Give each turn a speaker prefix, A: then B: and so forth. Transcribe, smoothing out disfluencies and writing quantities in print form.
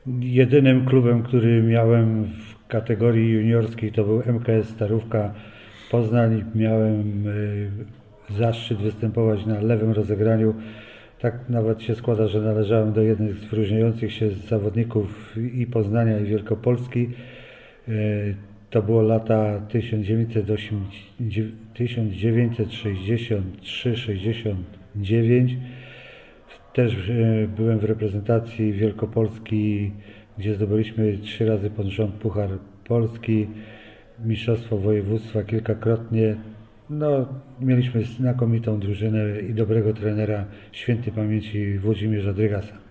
A: Jedynym klubem, który miałem w kategorii juniorskiej, to był MKS Starówka Poznań. Miałem zaszczyt występować na lewym rozegraniu. Tak nawet się składa, że należałem do jednych z wyróżniających się zawodników i Poznania, i Wielkopolski. E, To było lata 1963-69. Też byłem w reprezentacji Wielkopolski, gdzie zdobyliśmy 3 razy pod rząd Puchar Polski, Mistrzostwo Województwa kilkakrotnie. No, mieliśmy znakomitą drużynę i dobrego trenera świętej pamięci Włodzimierza Drygasa.